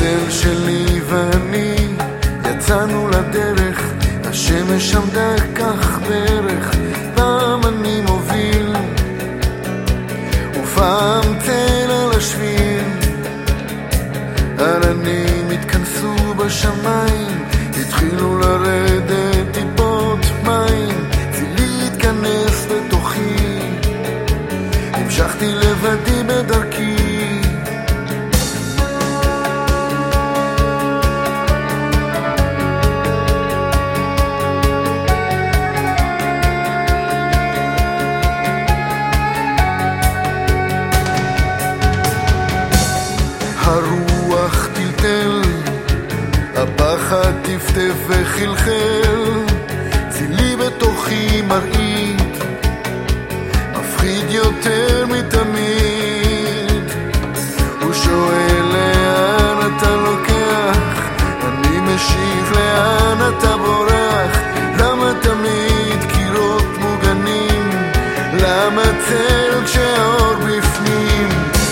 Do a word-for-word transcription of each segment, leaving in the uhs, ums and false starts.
הצל שלי ואני יצאנו לדרך, השמש עמדה כך בערך, פעם אני מוביל ופעם צל על השביל. עננים התכנסו בשמיים, התחילו לרדת טיפות מים, צילי התכנס בתוכי, המשכתי לבדי בדרכי. הרוח טלטל, הפחד טפטף וחלחל, צילי בתוכי מרעיד, מפחיד יותר מתמיד. הוא שואל לאן אתה לוקח, אני משיב לאן אתה בורח. למה תמיד קירות מוגנים, למה צל כשהאור בפנים?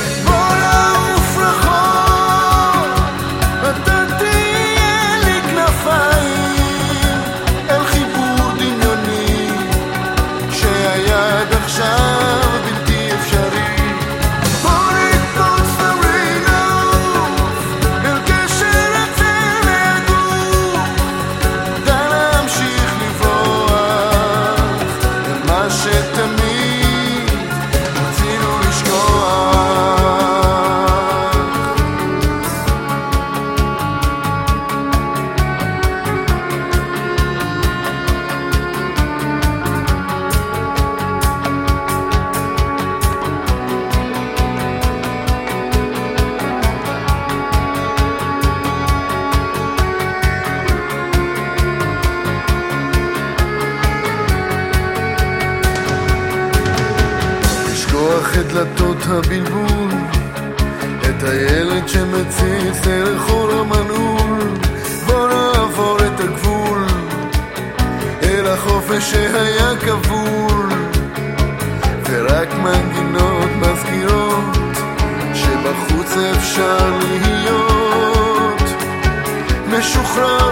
את דלתות הבלבול, את הילד שמציץ דרך אור המנעול. בוא נעבור את הגבול אל החופש שהיה כבול, ורק מנגינות מזכירות שבחוץ אפשר להיות משוחרר.